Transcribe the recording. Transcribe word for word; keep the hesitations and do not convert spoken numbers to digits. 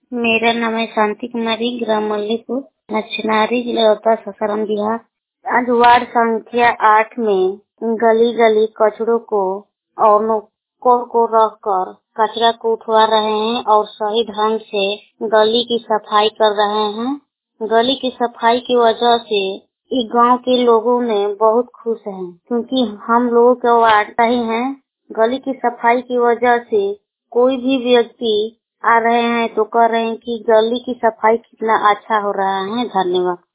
मेरा नाम है शांति कुमारी, ग्राम मल्लीपुर, नक्शनारी जिला रोहता, सासाराम बिहार। आज वार्ड संख्या आठ में गली गली कचड़ों को और नुक्कड़ को रखकर कचरा को उठवा रहे हैं और सही ढंग से गली की सफाई कर रहे हैं। गली की सफाई की वजह से इस गांव के लोगों में बहुत खुश हैं, क्योंकि हम लोगों के वार्ड सही हैं। गली की सफाई की वजह से कोई भी व्यक्ति आ रहे हैं तो कह रहे हैं कि गली की सफाई कितना अच्छा हो रहा है। धन्यवाद।